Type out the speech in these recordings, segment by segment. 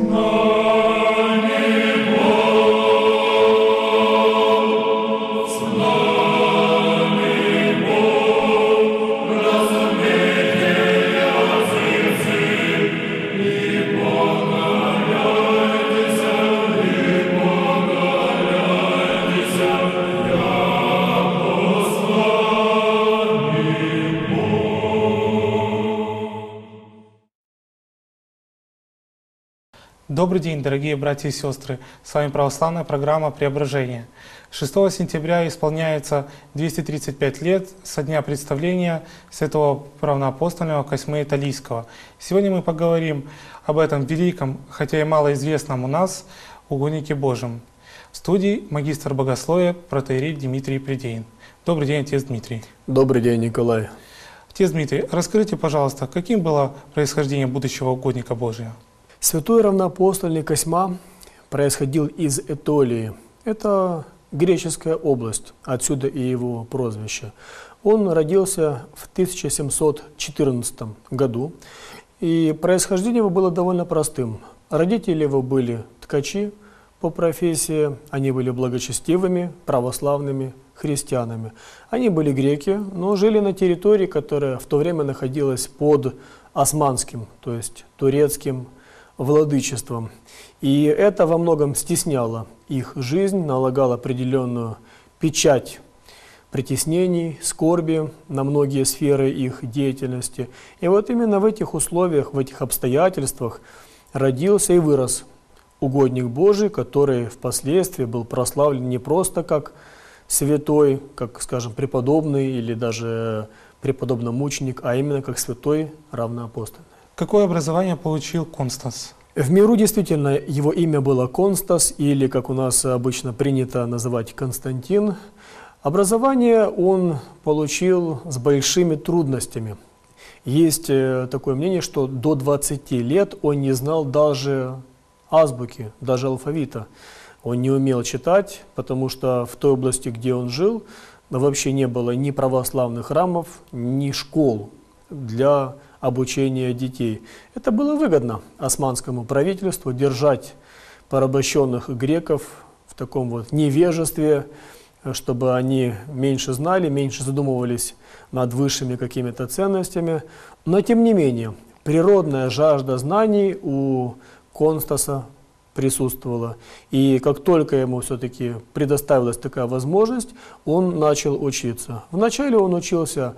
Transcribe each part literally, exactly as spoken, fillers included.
Добрый день, дорогие братья и сестры! С вами православная программа «Преображение». шестого сентября исполняется двести тридцать пять лет со дня представления святого равноапостольного Косьмы Италийского. Сегодня мы поговорим об этом великом, хотя и малоизвестном у нас, угоднике Божьем. В студии магистр богословия протоиерей Дмитрий Придеин. Добрый день, отец Дмитрий. Добрый день, Николай. Отец Дмитрий, расскажите, пожалуйста, каким было происхождение будущего угодника Божия? Святой равноапостольный Косьма происходил из Этолии. Это греческая область, отсюда и его прозвище. Он родился в тысяча семьсот четырнадцатом году, и происхождение его было довольно простым. Родители его были ткачи по профессии, они были благочестивыми, православными христианами. Они были греки, но жили на территории, которая в то время находилась под османским, то есть турецким владычеством. И это во многом стесняло их жизнь, налагало определенную печать притеснений, скорби на многие сферы их деятельности. И вот именно в этих условиях, в этих обстоятельствах родился и вырос угодник Божий, который впоследствии был прославлен не просто как святой, как, скажем, преподобный или даже преподобно-мученик, а именно как святой равноапостольный. Какое образование получил Констас? В миру действительно его имя было Констас, или, как у нас обычно принято называть, Константин. Образование он получил с большими трудностями. Есть такое мнение, что до двадцати лет он не знал даже азбуки, даже алфавита. Он не умел читать, потому что в той области, где он жил, вообще не было ни православных храмов, ни школ для обучения детей. Это было выгодно османскому правительству держать порабощенных греков в таком вот невежестве, чтобы они меньше знали, меньше задумывались над высшими какими-то ценностями. Но тем не менее, природная жажда знаний у Констаса присутствовала. И как только ему все-таки предоставилась такая возможность, он начал учиться. Вначале он учился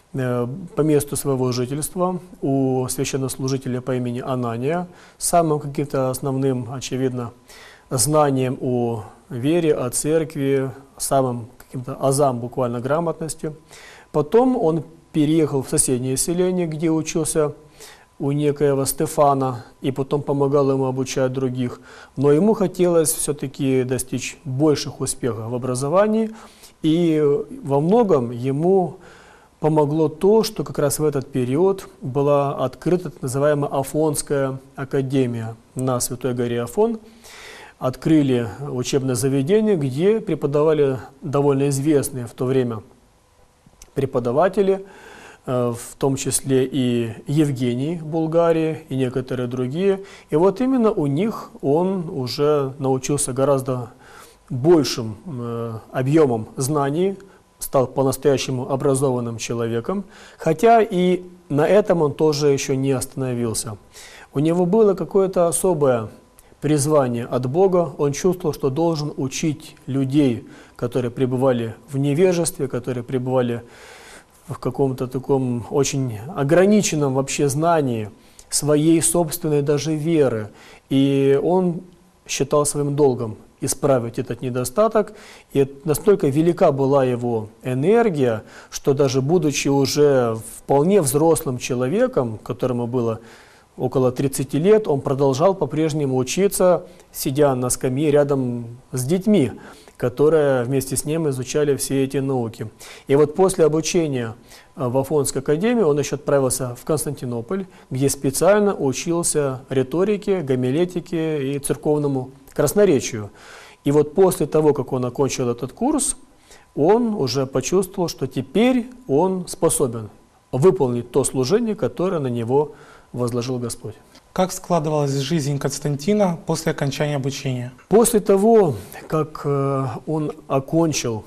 по месту своего жительства у священнослужителя по имени Анания, самым каким-то основным, очевидно, знанием о вере, о церкви, самым каким-то азам буквально грамотности. Потом он переехал в соседнее селение, где учился у некоего Стефана, и потом помогал ему обучать других. Но ему хотелось все-таки достичь больших успехов в образовании, и во многом ему помогло то, что как раз в этот период была открыта так называемая Афонская академия на Святой горе Афон. Открыли учебное заведение, где преподавали довольно известные в то время преподаватели, в том числе и Евгений в Булгарии, и некоторые другие. И вот именно у них он уже научился гораздо большим объемом знаний, стал по-настоящему образованным человеком, хотя и на этом он тоже еще не остановился. У него было какое-то особое призвание от Бога, он чувствовал, что должен учить людей, которые пребывали в невежестве, которые пребывали в каком-то таком очень ограниченном вообще знании своей собственной даже веры. И он считал своим долгом исправить этот недостаток, и настолько велика была его энергия, что даже будучи уже вполне взрослым человеком, которому было около тридцати лет, он продолжал по-прежнему учиться, сидя на скамье рядом с детьми, которые вместе с ним изучали все эти науки. И вот после обучения в Афонской академии он еще отправился в Константинополь, где специально учился риторике, гомилетике и церковному красноречию. И вот после того, как он окончил этот курс, он уже почувствовал, что теперь он способен выполнить то служение, которое на него возложил Господь. Как складывалась жизнь Константина после окончания обучения? После того, как э, он окончил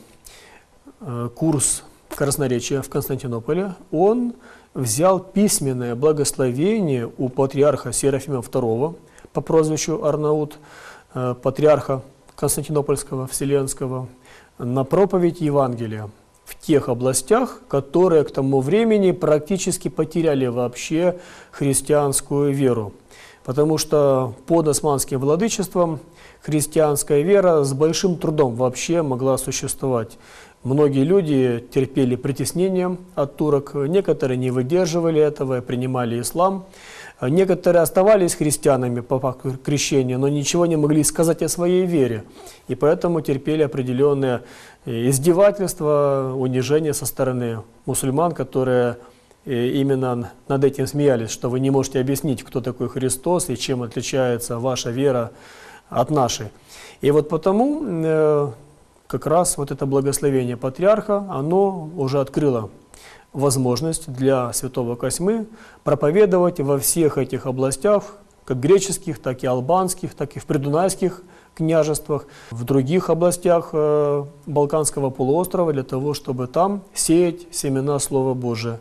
э, курс красноречия в Константинополе, он взял письменное благословение у патриарха Серафима второго по прозвищу Арнаут, э, патриарха Константинопольского, Вселенского, на проповедь Евангелия в тех областях, которые к тому времени практически потеряли вообще христианскую веру. Потому что под османским владычеством христианская вера с большим трудом вообще могла существовать. Многие люди терпели притеснение от турок, некоторые не выдерживали этого и принимали ислам. Некоторые оставались христианами по факту крещения, но ничего не могли сказать о своей вере. И поэтому терпели определенные издевательства, унижения со стороны мусульман, которые именно над этим смеялись, что вы не можете объяснить, кто такой Христос и чем отличается ваша вера от нашей. И вот потому как раз вот это благословение патриарха, оно уже открыло возможность для святого Косьмы проповедовать во всех этих областях, как греческих, так и албанских, так и в придунайских княжествах, в других областях э, Балканского полуострова, для того, чтобы там сеять семена Слова Божия.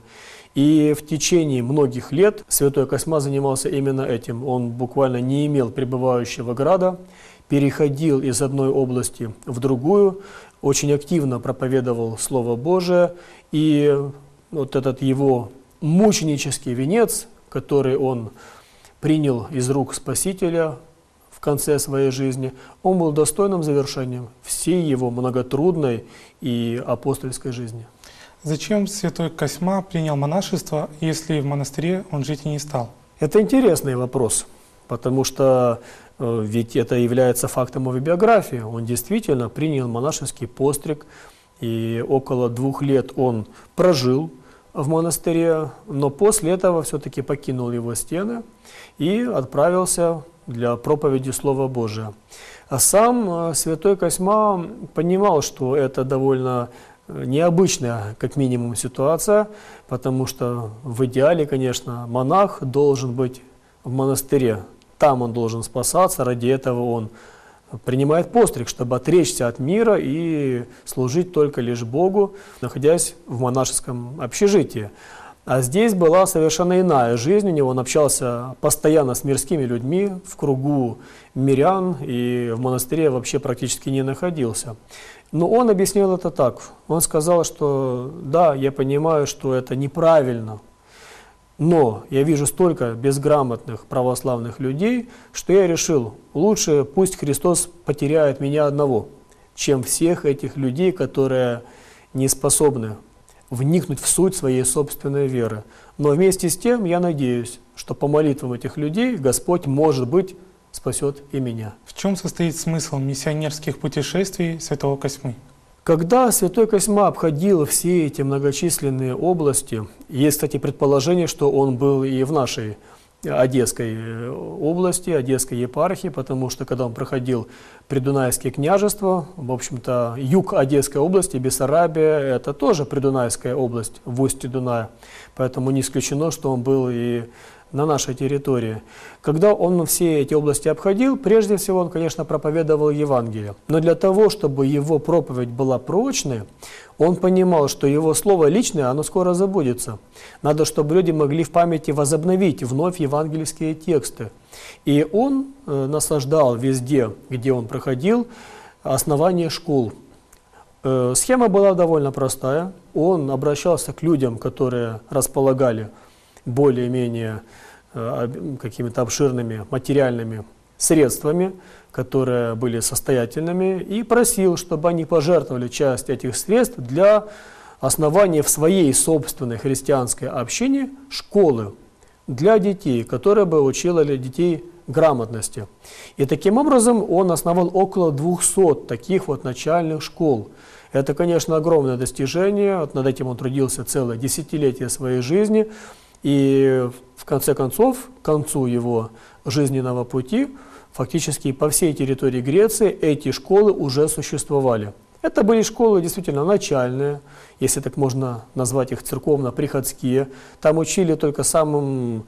И в течение многих лет святой Косьма занимался именно этим. Он буквально не имел пребывающего града, переходил из одной области в другую, очень активно проповедовал Слово Божие, и вот этот его мученический венец, который он принял из рук Спасителя в конце своей жизни, он был достойным завершением всей его многотрудной и апостольской жизни. Зачем святой Косьма принял монашество, если в монастыре он жить и не стал? Это интересный вопрос, потому что э, ведь это является фактом его биографии. Он действительно принял монашеский постриг, и около двух лет он прожил в монастыре, но после этого все-таки покинул его стены и отправился для проповеди Слова Божия. А сам святой Косьма понимал, что это довольно необычная, как минимум, ситуация, потому что в идеале, конечно, монах должен быть в монастыре. Там он должен спасаться, ради этого он принимает постриг, чтобы отречься от мира и служить только лишь Богу, находясь в монашеском общежитии. А здесь была совершенно иная жизнь, у него он общался постоянно с мирскими людьми, в кругу мирян, и в монастыре вообще практически не находился. Но он объяснил это так. Он сказал, что да, я понимаю, что это неправильно, но я вижу столько безграмотных православных людей, что я решил, лучше пусть Христос потеряет меня одного, чем всех этих людей, которые не способны вникнуть в суть своей собственной веры. Но вместе с тем я надеюсь, что по молитвам этих людей Господь, может быть, спасет и меня. В чем состоит смысл миссионерских путешествий святого Косьмы? Когда святой Косьма обходил все эти многочисленные области, есть, кстати, предположение, что он был и в нашей Одесской области, Одесской епархии, потому что когда он проходил Придунайские княжества, в общем-то, юг Одесской области, Бессарабия, это тоже Придунайская область в устье Дуная, поэтому не исключено, что он был и на нашей территории. Когда он все эти области обходил, прежде всего он, конечно, проповедовал Евангелие. Но для того, чтобы его проповедь была прочной, он понимал, что его слово личное, оно скоро забудется. Надо, чтобы люди могли в памяти возобновить вновь евангельские тексты. И он э, насаждал везде, где он проходил, основание школ. Э, схема была довольно простая. Он обращался к людям, которые располагали более-менее э, какими-то обширными материальными средствами, которые были состоятельными, и просил, чтобы они пожертвовали часть этих средств для основания в своей собственной христианской общине школы для детей, которая бы учила детей грамотности. И таким образом он основал около двухсот таких вот начальных школ. Это, конечно, огромное достижение, над этим он трудился целое десятилетие своей жизни, и в конце концов, к концу его жизненного пути, фактически по всей территории Греции эти школы уже существовали. Это были школы действительно начальные, если так можно назвать их церковно-приходские. Там учили только самым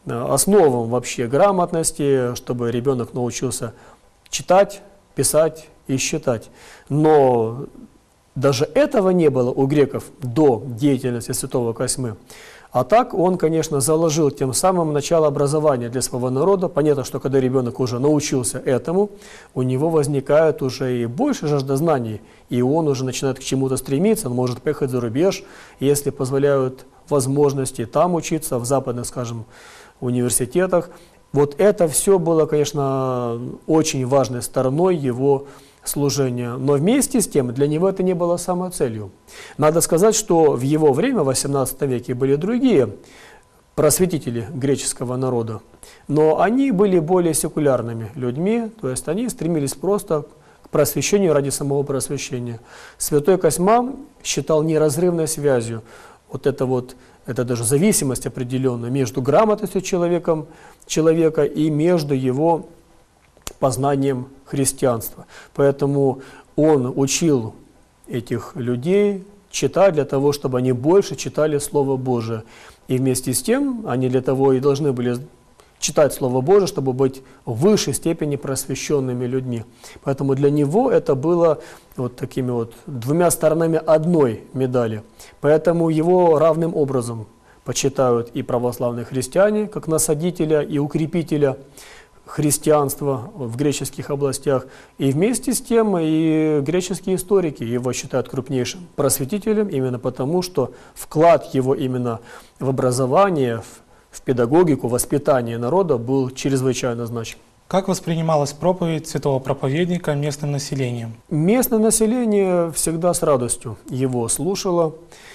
основам вообще грамотности, чтобы ребенок научился читать, писать и считать. Но даже этого не было у греков до деятельности святого Косьмы. А так он, конечно, заложил тем самым начало образования для своего народа. Понятно, что когда ребенок уже научился этому, у него возникает уже и больше жажда знаний, и он уже начинает к чему-то стремиться, он может поехать за рубеж, если позволяют возможности там учиться, в западных, скажем, университетах. Вот это все было, конечно, очень важной стороной его служения. Но вместе с тем для него это не было самоцелью. Надо сказать, что в его время, в восемнадцатом веке, были другие просветители греческого народа. Но они были более секулярными людьми, то есть они стремились просто к просвещению ради самого просвещения. Святой Косьма считал неразрывной связью вот это вот, это даже зависимость определенная между грамотностью человеком, человека и между его познанием христианства. Поэтому он учил этих людей читать для того, чтобы они больше читали Слово Божие. И вместе с тем они для того и должны были читать Слово Божие, чтобы быть в высшей степени просвещенными людьми. Поэтому для него это было вот такими вот двумя сторонами одной медали. Поэтому его равным образом почитают и православные христиане, как насадителя и укрепителя христианства в греческих областях, и вместе с тем и греческие историки его считают крупнейшим просветителем, именно потому, что вклад его именно в образование, в педагогику, воспитание народа был чрезвычайно значим. Как воспринималась проповедь святого проповедника местным населением? Местное население всегда с радостью его слушало,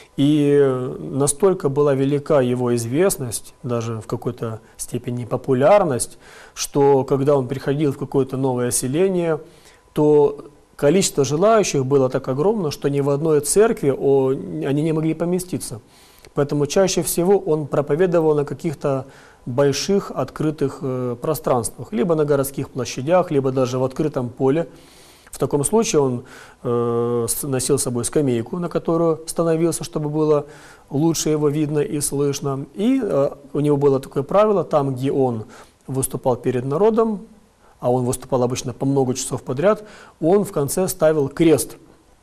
и настолько была велика его известность, даже в какой-то степени популярность, что когда он приходил в какое-то новое селение, то количество желающих было так огромно, что ни в одной церкви о, они не могли поместиться. Поэтому чаще всего он проповедовал на каких-то больших открытых э, пространствах, либо на городских площадях, либо даже в открытом поле. В таком случае он э, носил с собой скамейку, на которую становился, чтобы было лучше его видно и слышно. И э, у него было такое правило, там, где он выступал перед народом, а он выступал обычно по много часов подряд, он в конце ставил крест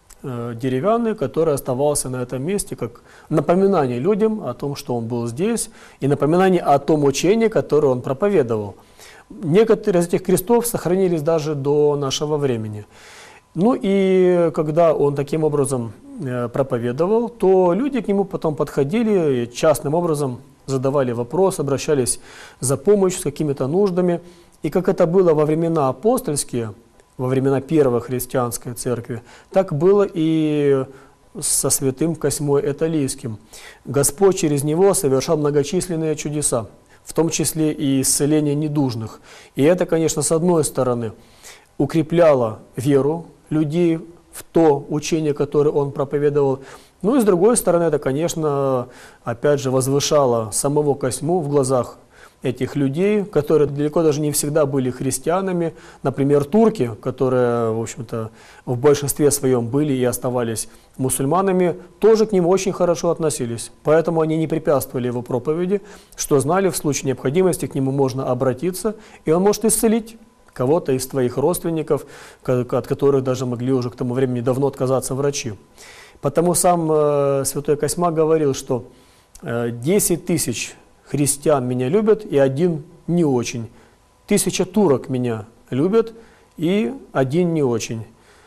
э, деревянный, который оставался на этом месте, как напоминание людям о том, что он был здесь, и напоминание о том учении, которое он проповедовал. Некоторые из этих крестов сохранились даже до нашего времени. Ну и когда он таким образом э, проповедовал, то люди к нему потом подходили и частным образом задавали вопрос, обращались за помощью с какими-то нуждами. И как это было во времена апостольские, во времена первой христианской церкви, так было и со святым Косьмой Эталийским. Господь через него совершал многочисленные чудеса, в том числе и исцеление недужных. И это, конечно, с одной стороны укрепляло веру людей в то учение, которое он проповедовал. Ну и с другой стороны, это, конечно, опять же возвышало самого Косьму в глазах этих людей, которые далеко даже не всегда были христианами. Например, турки, которые, в общем-то, в большинстве своем были и оставались мусульманами, тоже к нему очень хорошо относились. Поэтому они не препятствовали его проповеди, что знали, в случае необходимости к нему можно обратиться, и он может исцелить кого-то из твоих родственников, от которых даже могли уже к тому времени давно отказаться врачи. Потому сам э, святой Косьма говорил, что э, десять тысяч христиан меня любят, и один не очень. Тысяча турок меня любят, и один не очень.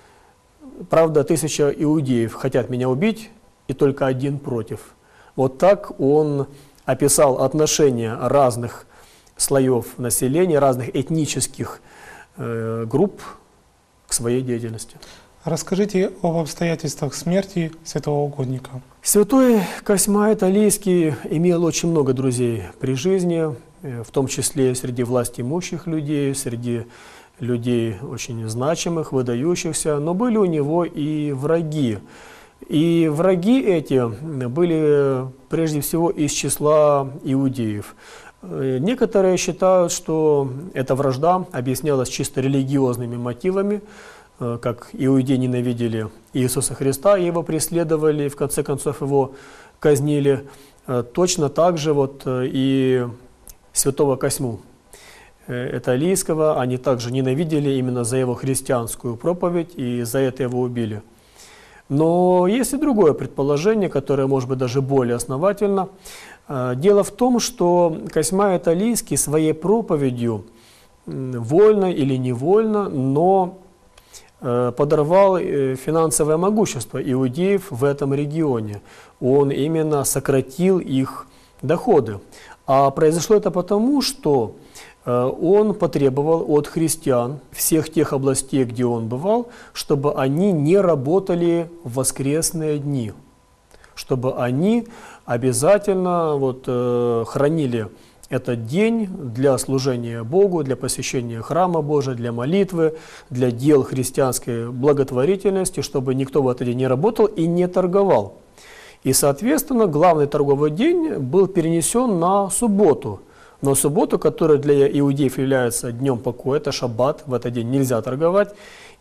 Правда, тысяча иудеев хотят меня убить, и только один против. Вот так он описал отношения разных слоев населения, разных этнических э, групп к своей деятельности. Расскажите об обстоятельствах смерти святого угодника. Святой Косьма Эталийский имел очень много друзей при жизни, в том числе среди властимущих людей, среди людей очень значимых, выдающихся, но были у него и враги. И враги эти были прежде всего из числа иудеев. Некоторые считают, что эта вражда объяснялась чисто религиозными мотивами, как иудеи ненавидели Иисуса Христа, его преследовали, и в конце концов его казнили. Точно так же вот и святого Косьму Италийского. Они также ненавидели именно за его христианскую проповедь, и за это его убили. Но есть и другое предположение, которое может быть даже более основательно. Дело в том, что Косьма Италийский своей проповедью, вольно или невольно, но подорвал финансовое могущество иудеев в этом регионе. Он именно сократил их доходы. А произошло это потому, что он потребовал от христиан всех тех областей, где он бывал, чтобы они не работали в воскресные дни, чтобы они обязательно вот, э, хранили этот день для служения Богу, для посещения храма Божия, для молитвы, для дел христианской благотворительности, чтобы никто в этот день не работал и не торговал. И, соответственно, главный торговый день был перенесен на субботу. Но субботу, которая для иудеев является днем покоя, это шаббат, в этот день нельзя торговать.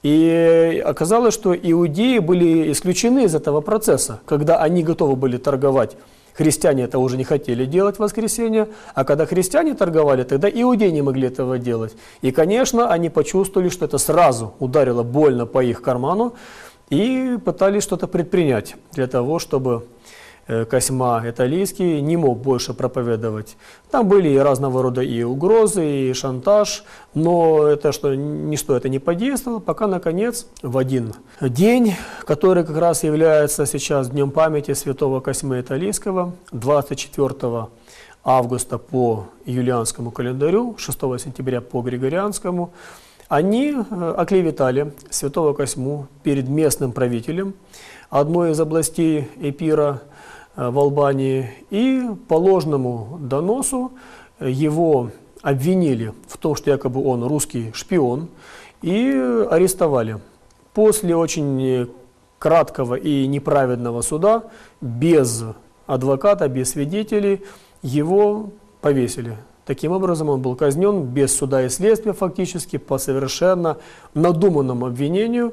И оказалось, что иудеи были исключены из этого процесса, когда они готовы были торговать. Христиане это уже не хотели делать в воскресенье, а когда христиане торговали, тогда иудеи не могли этого делать. И, конечно, они почувствовали, что это сразу ударило больно по их карману и пытались что-то предпринять для того, чтобы Косьма Италийский не мог больше проповедовать. Там были и разного рода и угрозы, и шантаж, но это что, ничто это не подействовало, пока, наконец, в один день, который как раз является сейчас Днем памяти святого Косьмы Италийского, двадцать четвёртого августа по юлианскому календарю, шестого сентября по григорианскому, они оклеветали святого Косьму перед местным правителем одной из областей Эпира в Албании, и по ложному доносу его обвинили в том, что якобы он русский шпион, и арестовали. После очень краткого и неправедного суда, без адвоката, без свидетелей, его повесили. Таким образом, он был казнен без суда и следствия фактически по совершенно надуманному обвинению.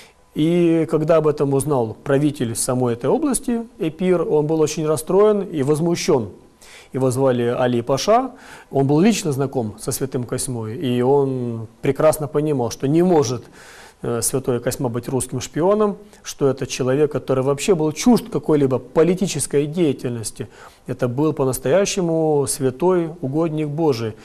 И когда об этом узнал правитель самой этой области, Эпир, он был очень расстроен и возмущен. Его звали Али Паша, он был лично знаком со святым Косьмой, и он прекрасно понимал, что не может святой Косьма быть русским шпионом, что это человек, который вообще был чужд какой-либо политической деятельности. Это был по-настоящему святой угодник Божий.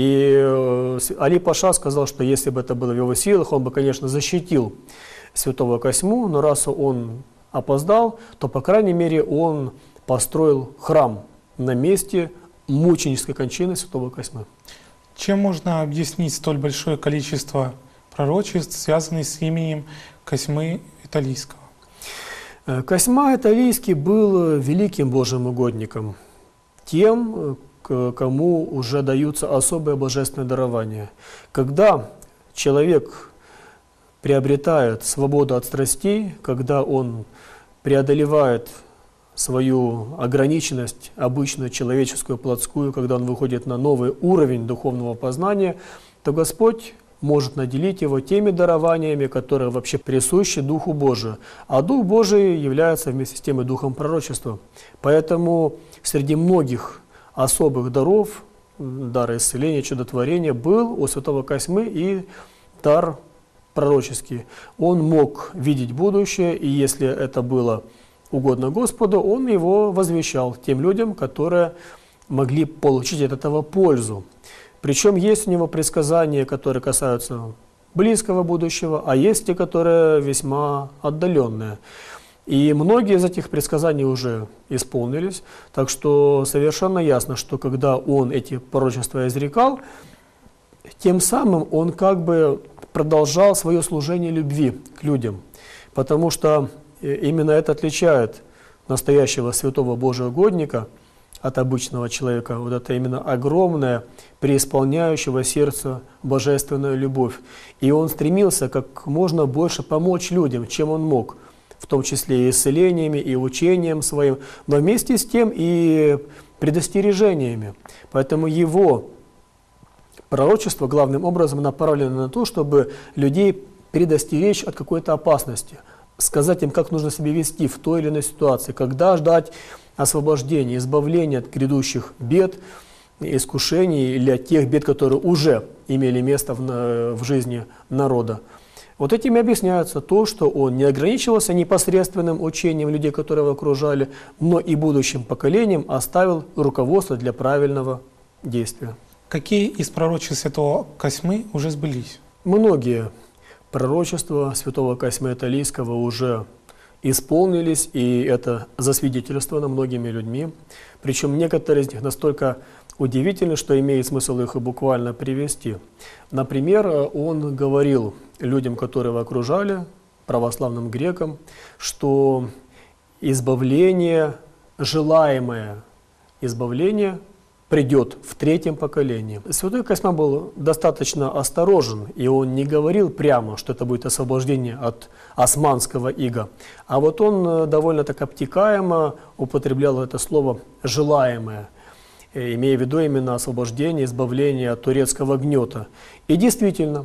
И Али Паша сказал, что если бы это было в его силах, он бы, конечно, защитил святого Косьму, но раз он опоздал, то, по крайней мере, он построил храм на месте мученической кончины святого Косьмы. Чем можно объяснить столь большое количество пророчеств, связанных с именем Косьмы Италийского? Косьма Италийский был великим Божьим угодником, тем, кому уже даются особые божественные дарования. Когда человек приобретает свободу от страстей, когда он преодолевает свою ограниченность, обычную человеческую, плотскую, когда он выходит на новый уровень духовного познания, то Господь может наделить его теми дарованиями, которые вообще присущи Духу Божию. А Дух Божий является вместе с тем и Духом пророчества. Поэтому среди многих особых даров, дара исцеления, чудотворения, был у святого Косьмы и дар пророческий. Он мог видеть будущее, и если это было угодно Господу, он его возвещал тем людям, которые могли получить от этого пользу. Причем есть у него предсказания, которые касаются близкого будущего, а есть те, которые весьма отдаленные. И многие из этих предсказаний уже исполнились, так что совершенно ясно, что когда он эти пророчества изрекал, тем самым он как бы продолжал свое служение любви к людям, потому что именно это отличает настоящего святого Божьего угодника от обычного человека. Вот это именно огромная, преисполняющего сердца божественная любовь. И он стремился как можно больше помочь людям, чем он мог, в том числе и исцелениями, и учением своим, но вместе с тем и предостережениями. Поэтому его пророчество главным образом направлено на то, чтобы людей предостеречь от какой-то опасности, сказать им, как нужно себя вести в той или иной ситуации, когда ждать освобождения, избавления от грядущих бед, искушений или от тех бед, которые уже имели место в, в жизни народа. Вот этим и объясняется то, что он не ограничивался непосредственным учением людей, которые его окружали, но и будущим поколениям оставил руководство для правильного действия. Какие из пророчеств святого Косьмы уже сбылись? Многие пророчества святого Косьмы Италийского уже исполнились, и это засвидетельствовано многими людьми. Причем некоторые из них настолько удивительны, что имеет смысл их буквально привести. Например, он говорил людям, которые его окружали, православным грекам, что избавление, желаемое избавление, придет в третьем поколении. Святой Косьма был достаточно осторожен, и он не говорил прямо, что это будет освобождение от османского ига. А вот он довольно так обтекаемо употреблял это слово «желаемое», имея в виду именно освобождение, избавление от турецкого гнета. И действительно,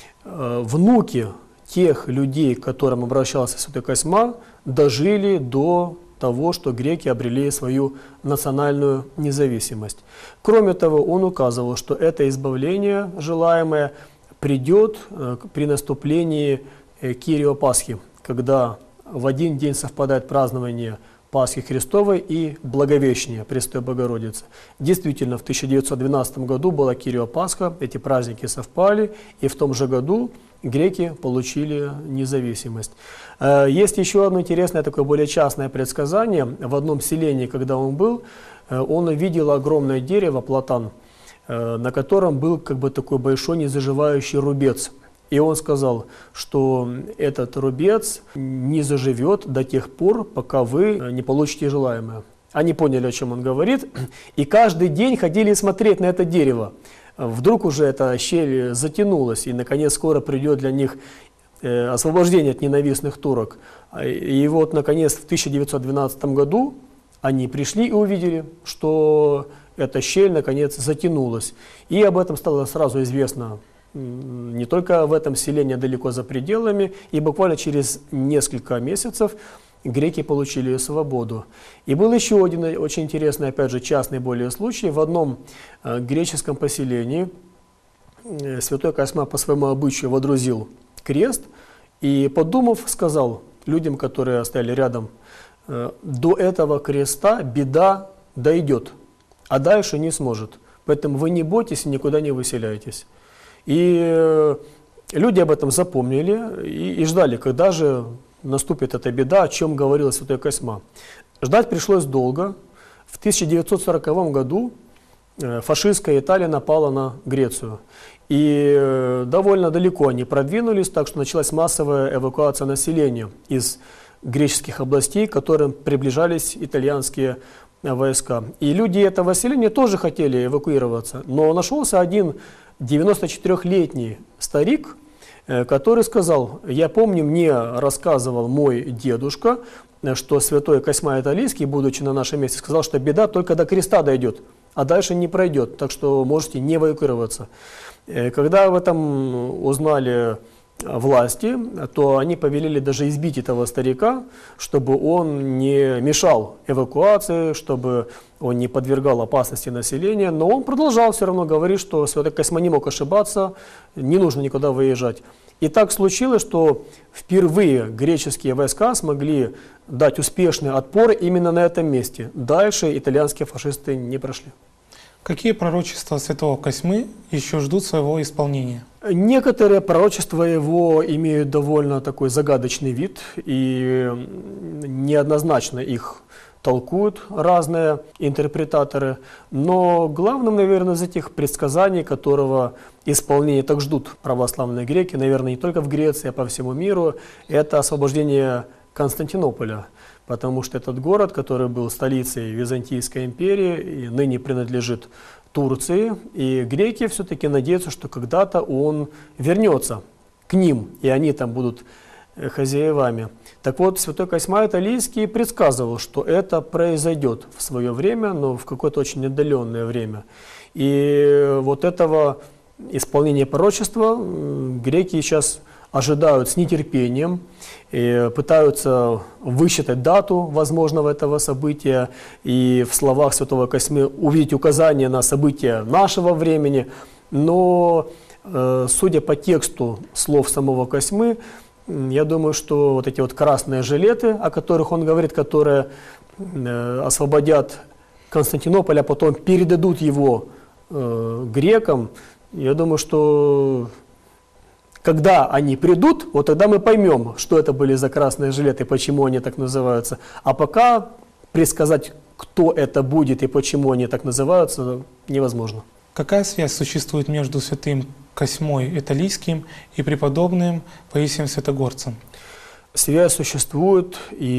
внуки тех людей, к которым обращался святой Косьма, дожили до того, что греки обрели свою национальную независимость. Кроме того, он указывал, что это избавление желаемое придет при наступлении Кирио Пасхи, когда в один день совпадает празднование Пасхи Христовой и Благовещения Пресвятой Богородицы. Действительно, в тысяча девятьсот двенадцатом году была Кирио Пасха, эти праздники совпали, и в том же году греки получили независимость. Есть еще одно интересное, такое более частное предсказание. В одном селении, когда он был, он увидел огромное дерево, платан, на котором был как бы такой большой незаживающий рубец. И он сказал, что этот рубец не заживет до тех пор, пока вы не получите желаемое. Они поняли, о чем он говорит, и каждый день ходили смотреть на это дерево. Вдруг уже эта щель затянулась, и наконец скоро придет для них э, освобождение от ненавистных турок. И вот наконец в тысяча девятьсот двенадцатом году они пришли и увидели, что эта щель наконец затянулась. И об этом стало сразу известно не только в этом селении, а далеко за пределами, и буквально через несколько месяцев греки получили свободу. И был еще один очень интересный, опять же, частный более случай. В одном э, греческом поселении э, святой Косьма по своему обычаю водрузил крест и, подумав, сказал людям, которые стояли рядом, э, до этого креста беда дойдет, а дальше не сможет. Поэтому вы не бойтесь и никуда не выселяйтесь. И э, люди об этом запомнили и, и ждали, когда же наступит эта беда, о чем говорил святой Косьма. Ждать пришлось долго. В тысяча девятьсот сороковом году фашистская Италия напала на Грецию. И довольно далеко они продвинулись, так что началась массовая эвакуация населения из греческих областей, к которым приближались итальянские войска. И люди этого селения тоже хотели эвакуироваться, но нашелся один девяносто четырёхлетний старик, который сказал: я помню, мне рассказывал мой дедушка, что святой Косьма Италийский, будучи на нашем месте, сказал, что беда только до креста дойдет, а дальше не пройдет, так что можете не эвакуироваться. Когда об этом узнали власти, то они повелели даже избить этого старика, чтобы он не мешал эвакуации, чтобы он не подвергал опасности населения. Но он продолжал все равно говорить, что святой Косьма не мог ошибаться, не нужно никуда выезжать. И так случилось, что впервые греческие войска смогли дать успешный отпор именно на этом месте. Дальше итальянские фашисты не прошли. Какие пророчества святого Косьмы еще ждут своего исполнения? Некоторые пророчества его имеют довольно такой загадочный вид, и неоднозначно их толкуют разные интерпретаторы. Но главным, наверное, из этих предсказаний, которого исполнение так ждут православные греки, наверное, не только в Греции, а по всему миру, это освобождение Константинополя. Потому что этот город, который был столицей Византийской империи и ныне принадлежит Турции, и греки все-таки надеются, что когда-то он вернется к ним, и они там будут хозяевами. Так вот, святой Косьма Италийский предсказывал, что это произойдет в свое время, но в какое-то очень отдаленное время. И вот этого исполнения пророчества греки сейчас ожидают с нетерпением, и пытаются высчитать дату возможного этого события и в словах святого Косьмы увидеть указания на события нашего времени. Но э, судя по тексту слов самого Косьмы, я думаю, что вот эти вот красные жилеты, о которых он говорит, которые э, освободят Константинополь, а потом передадут его э, грекам, я думаю, что когда они придут, вот тогда мы поймем, что это были за красные жилеты, почему они так называются. А пока предсказать, кто это будет и почему они так называются, невозможно. Какая связь существует между святым Косьмой Италийским и преподобным Паисием Святогорцем? Связь существует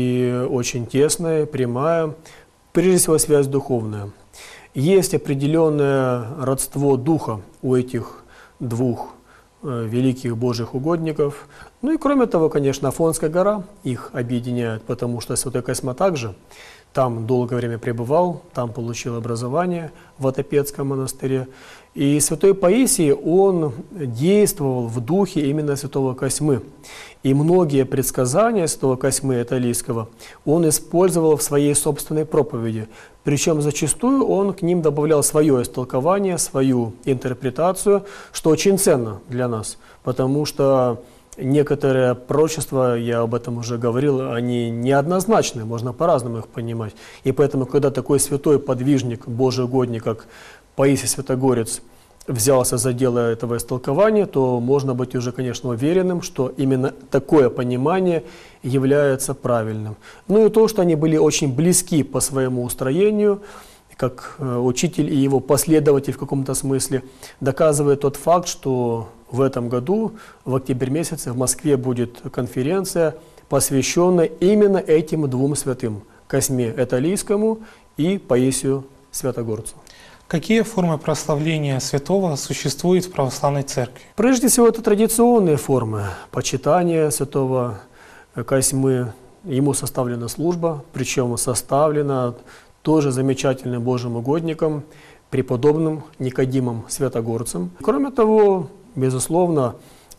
и очень тесная, прямая, прежде всего связь духовная. Есть определенное родство духа у этих двух э, великих Божьих угодников. Ну и кроме того, конечно, Афонская гора их объединяет, потому что святой Косьма также там долгое время пребывал, там получил образование в Отопецком монастыре. И святой Паисий, он действовал в духе именно святого Косьмы. И многие предсказания святого Косьмы Италийского он использовал в своей собственной проповеди. Причем зачастую он к ним добавлял свое истолкование, свою интерпретацию, что очень ценно для нас, потому что некоторые пророчества, я об этом уже говорил, они неоднозначны, можно по-разному их понимать. И поэтому, когда такой святой подвижник, Божий угодник, как Паисий Святогорец, взялся за дело этого истолкования, то можно быть уже, конечно, уверенным, что именно такое понимание является правильным. Ну и то, что они были очень близки по своему устроению, как учитель и его последователь в каком-то смысле, доказывает тот факт, что в этом году, в октябре месяце, в Москве будет конференция, посвященная именно этим двум святым – Косьме Италийскому и Паисию Святогорцу. Какие формы прославления святого существуют в православной церкви? Прежде всего, это традиционные формы почитания святого Косьмы. Ему составлена служба, причем составлена тоже замечательным Божьим угодником, преподобным Никодимом Святогорцем. Кроме того, безусловно,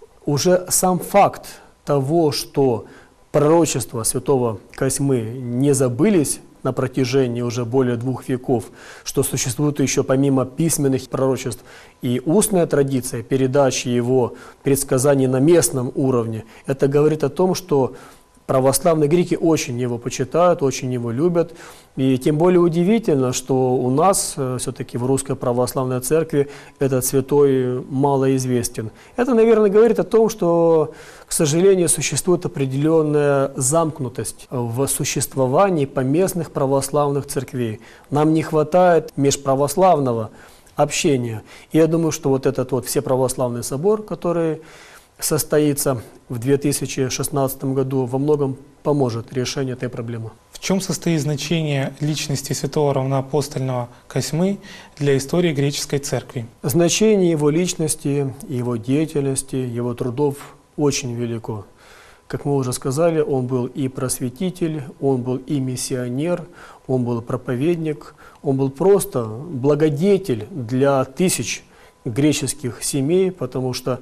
уже сам факт того, что пророчества святого Косьмы не забылись на протяжении уже более двух веков, что существует еще помимо письменных пророчеств и устная традиция передачи его предсказаний на местном уровне, это говорит о том, что православные греки очень его почитают, очень его любят. И тем более удивительно, что у нас все-таки в Русской Православной Церкви этот святой малоизвестен. Это, наверное, говорит о том, что, к сожалению, существует определенная замкнутость в существовании поместных православных церквей. Нам не хватает межправославного общения. И я думаю, что вот этот вот Всеправославный собор, который состоится в две тысячи шестнадцатом году, во многом поможет решению этой проблемы. В чем состоит значение личности святого равноапостольного Косьмы для истории греческой церкви? Значение его личности, его деятельности, его трудов очень велико. Как мы уже сказали, он был и просветитель, он был и миссионер, он был проповедник, он был просто благодетель для тысяч греческих семей, потому что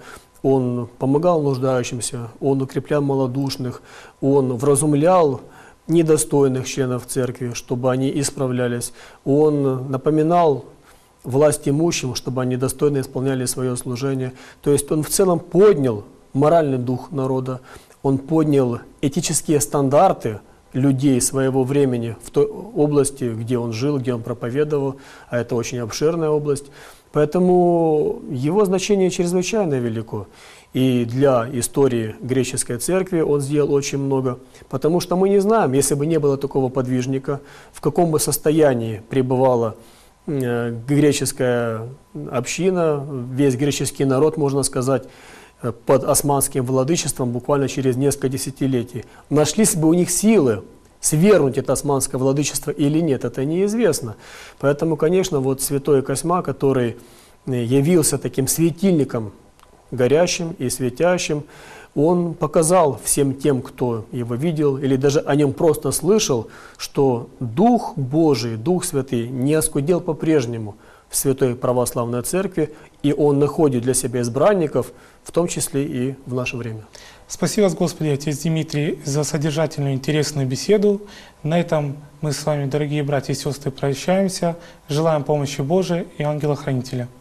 он помогал нуждающимся, он укреплял малодушных, он вразумлял недостойных членов церкви, чтобы они исправлялись. Он напоминал власть имущим, чтобы они достойно исполняли свое служение. То есть он в целом поднял моральный дух народа, он поднял этические стандарты людей своего времени в той области, где он жил, где он проповедовал, а это очень обширная область. Поэтому его значение чрезвычайно велико. И для истории греческой церкви он сделал очень много. Потому что мы не знаем, если бы не было такого подвижника, в каком бы состоянии пребывала греческая община, весь греческий народ, можно сказать, под османским владычеством буквально через несколько десятилетий. Нашлись бы у них силы свергнуть это османское владычество или нет, это неизвестно. Поэтому, конечно, вот святой Косьма, который явился таким светильником горящим и светящим, он показал всем тем, кто его видел или даже о нем просто слышал, что Дух Божий, Дух Святый не оскудел по-прежнему, в Святой Православной Церкви, и Он находит для себя избранников, в том числе и в наше время. Спасибо вас, Господи, отец Дмитрий, за содержательную, интересную беседу. На этом мы с вами, дорогие братья и сестры, прощаемся. Желаем помощи Божией и ангела-хранителя.